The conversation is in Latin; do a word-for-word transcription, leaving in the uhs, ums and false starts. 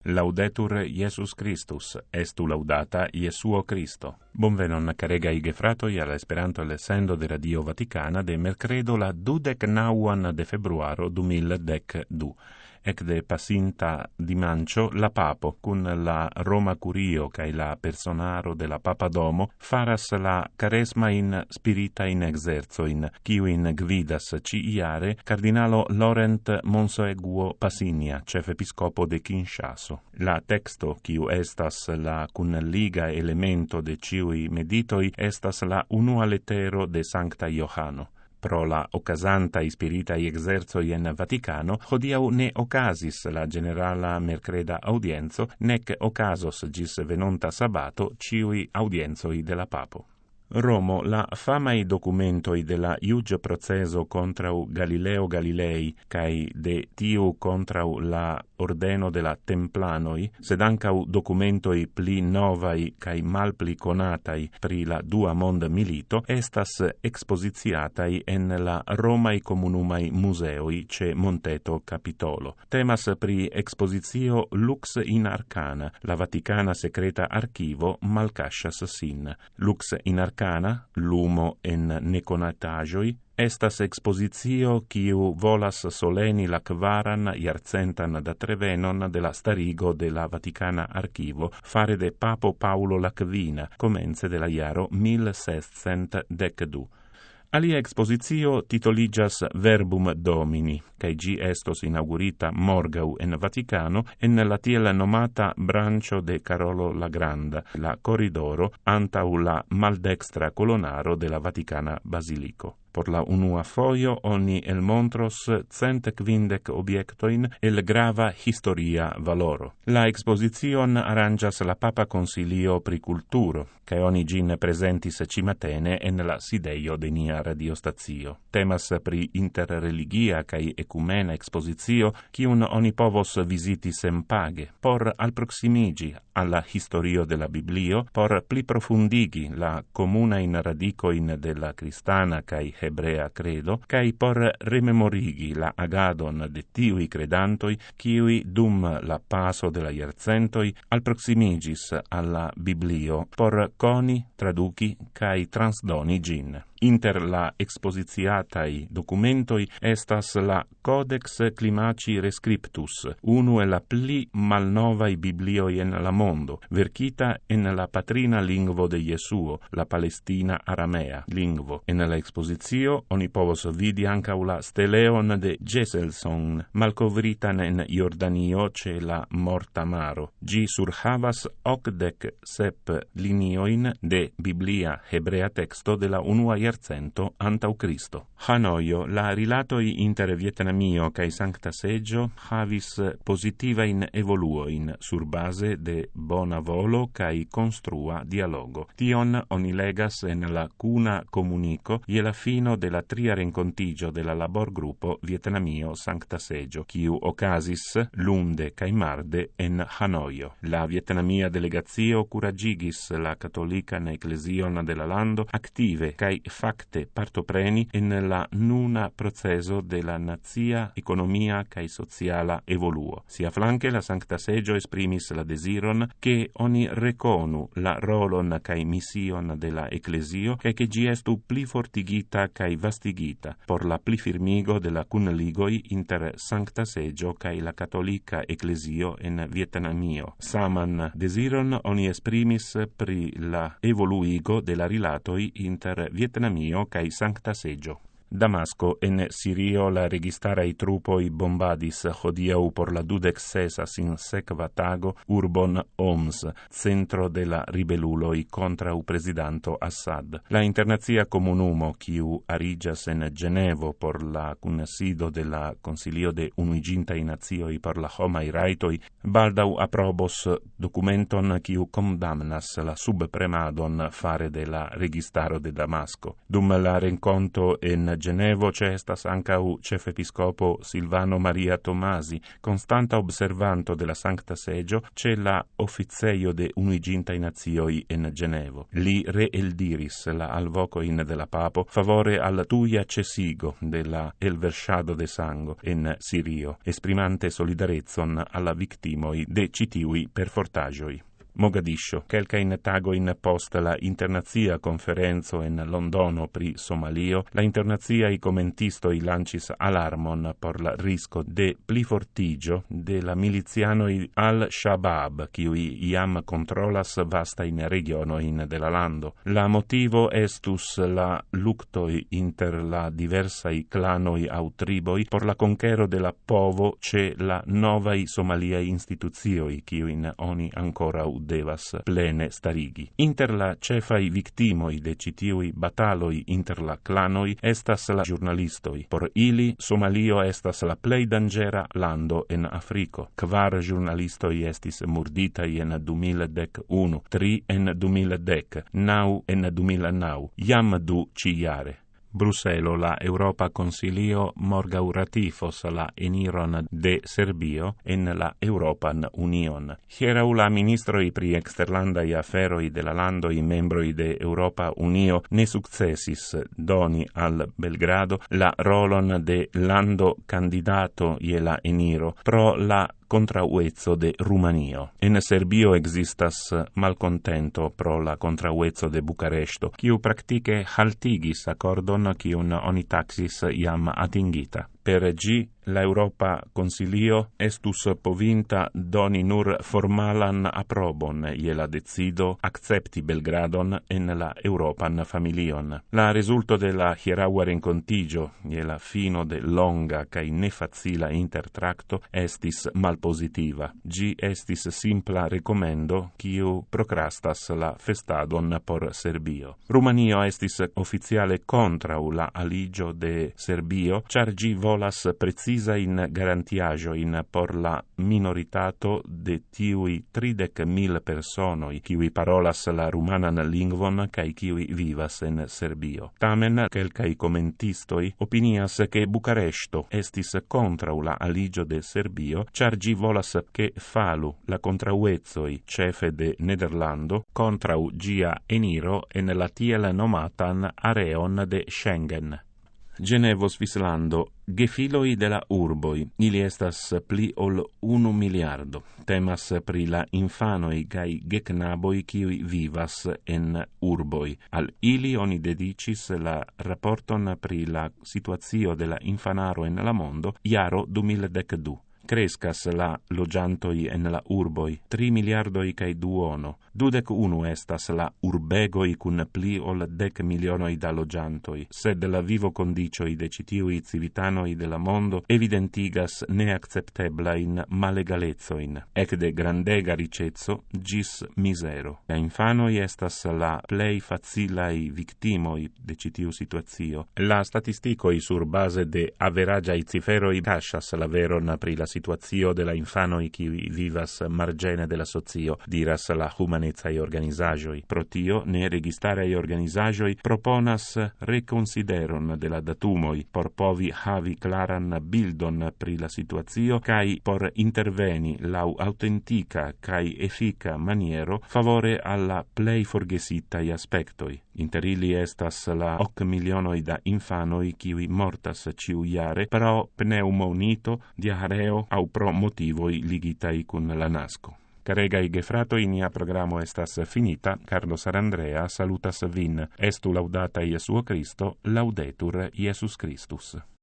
Laudetur Iesus Christus, estu laudata Iesuo Christo. Bonvenon caregai gefratoi al Esperanto lessendo de Radio Vaticana de mercredo la dudec nauan de februaro du mil dec du. Ec de passinta dimancio la papo, cun la Roma Curio cae la personaro de la Papa Domo, faras la caresma in spirita in exerzoin, quiuin gvidas ciiare cardinalo Laurent Monsoeguo Passinia, chef episcopo de Kinshaso. La texto, quiu estas la cun liga elemento de ciui meditoi, estas la unua lettero de Sancta Johano. Pro la ocasanta spiritai exerzoi en Vaticano, hodiau ne ocasis la generala mercreda audienzo, nec ocasos gis venonta sabato ciui audienzoi de la Papo. Romo, la famai documentoi de la iuge proceso contrau Galileo Galilei, cae de tiu contrau la ordeno de la Templanoi, sed ancau documentoi pli novai cae mal pli conatai pri la dua monda milito, estas expositiatai en la Romai Comunumai Museoi ce Monteto Capitolo. Temas pri expositio Lux in Arcana, la Vaticana secreta archivo malcascias sin. Lux in Arcana, lumo en neconatagioi, estas expositio quiu volas soleni la kvaran iarcentan da trevenon de la starigo de la Vaticana Archivo fare de Papo Paulo la Kvina, comence de la iaro mil sescent dec du. Alia expositio titoligas Verbum Domini, cae gi estos inaugurita morgau en Vaticano en la tiel nomata brancio de Carolo la Granda, la corridoro antau la maldextra colonaro de la Vaticana Basilico. Por la unua foio oni el montros cent quindec obiectoin el grava historia valoro. La exposition arrangias la Papa Consilio pri Culturo, cae oni gin presentis cimatene en la sideio de nia radiostazio. Temas pri interreligia cae ecumena expositio, cium oni povos visiti senpage, por alproximigi alla historio de la Biblio, por pli profundigi la comunain radicoin de la cristana cae hebrea credo, cae por rememorigi la agadon de tiui credantoi, quiui dum la paso de la iercentoi alproximigis alla Biblio, por coni, traduci, cae transdoni gin. Inter la expositiatai documentoi estas la Codex Climaci Rescriptus, unu e la pli malnovai biblioi en la mondo, verkita en la patrina lingvo de Jesuo, la Palestina aramea lingvo. En la expositio oni povos vidi ancau la steleon de Geselson, malcovritan en Jordanio ce la Morta Maro. Gi surhavas ocdec sep linioin de Biblia hebrea texto de la unua Cento antau Cristo. Hanoio, la rilatoi inter Vietnamio cae Sancta Seggio havis positivain evoluoin sur base de bona volo cae construa dialogo. Tion oni legas en la cuna comunico ie la fino de la tria rencontigio de la labor gruppo Vietnamio Sancta Seggio, quiu ocasis lunde cae marde en Hanoio. La Vietnamia delegazio curagigis la catolican ecclesion de la lando active cae facte partopreni en la nuna proceso de la nazia economia cae sociala evoluo. Sia flanque la Sancta Seggio esprimis la desiron che oni reconu la rolon cae mission de la ecclesio cae che gi estu pli fortigita cae vastigita por la pli firmigo de la cunligoi inter Sancta Seggio cae la catolica ecclesio en Vietnamio. Saman desiron oni esprimis pri la evoluigo de la rilatoi inter Vietnamio cae Sancta Seggio. Damasco en Sirio la registarai trupoi bombadis hodiau por la dudec sesa sin sekva tago urbon Homs, centro de la ribeluloi contra u presidanto Assad. La internazia comunumo quiu arigias en Genevo por la cunsido de la Consilio de Unuigintai Nazioi por la homai raitoi baldau aprobos documenton quiu condamnas la subpremadon fare de la registaro de Damasco. Dum la renconto en Genevo ce estas ancau cefepiscopo Silvano Maria Tomasi, constanta observanto de la Sancta Seggio ce la officeio de Unuigintaj Nacioj en Genevo. Li reeldiris la alvocoin de la papo favore al tuia cesigo de la elversado de sango en Sirio, esprimante solidarezon alla victimoi de citiui perfortagioi. Mogadiscio, quelcain tagoin post la internazia conferenzo en Londono pri Somalio, la internaziai commentistoi lancis alarmon por la risco de plifortigio de la milizianoi al-Shabaab, kiui iam controlas vastain regionoin de la lando. La motivo estus la luctoi inter la diversai clanoi au triboi por la conquero de la povo ce la novai somaliai instituzioi, kiuin oni ancora devas plene starigi. Inter la cefai victimoi de citiui bataloi inter la clanoi estas la giornalistoi. Por ili, Somalio estas la plei dangera lando en Africo. Kvar giornalistoi estis murditai en du mil dek unu, tri en du mil dek, nau en du mil nau, jam du ciare. Bruselo, la Europa Consilio morgau ratifos la eniron de Serbio en la Europan Union. Hierau la ministroi pri exterlandai aferoi de la landoi membroi de Europa Unio ne successis doni al Belgrado la rolon de lando candidato ie la eniro pro la contrauezzo de Rumanio. En Serbio existas malcontento pro la contrauezzo de Bucaresto, kiu praktike haltigis accordon kiun oni taxis iam atingita. Per gi, la Europa Consilio estus povinta doni nur formalan aprobon ie la decido accepti Belgradon en la Europan familion. La resulto de la hieraua rencontigio ie la fino de longa cae nefacila intertracto estis malpositiva. Gi estis simpla recomendo kiu procrastas la festadon por Serbio. Rumanio estis oficiale contrau la aligio de Serbio, char gi volas precisain garantiajoin por la minoritato de tiui tridec mil personoi, kiui parolas la rumanan lingvon cae kiui vivas en Serbio. Tamen, quelcai commentistoi opinias che Bucaresto estis contrau la aligio de Serbio, char gi volas che falu la contrauezoi cefe de Nederlando contrau gia eniro en la tiel nomatan areon de Schengen. Genevo, Svislando, gefiloi de la urboi, ili estas pli ol unu miliardo. Temas pri la infanoi kai geknaboi kiui vivas en urboi. Al ili oni dedicis la raporton pri la situazio de la infanaro en la mondo iaro du mil dek du. Crescas la logiantoi en la urboi, tri miliardoi cae duono. Dudec unu estas la urbegoi cun pli ol dec milionoi da logiantoi, sed la vivo condicioi de citiui civitanoi de la mondo evidentigas neaccepteblain malegalezoin, ec de grandega ricezzo gis misero. La infanoi estas la plei facilai victimoi de citiu situazio. La statisticoi sur base de averagiai ciferoi cascias la veron pri la situazio de la infanoi qui vivas margene de la socio, diras la humanezai organizagioi. Pro tio, ne registarei organizagioi proponas reconsideron de la datumoi por povi havi claran bildon pri la situazio cae por interveni lau autentica cae effica maniero favore alla plei forgesitai aspectoi. Inter ili estas la hoc milionoi da infanoi kiui mortas ciuiare pro pneumonito, diareo au pro motivoi ligitai cun la nasco. Caregai gefratoi, nia programo estas finita. Carlo Sarandrea salutas vin. Estu laudata Iesuo Christo, laudetur Iesus Christus.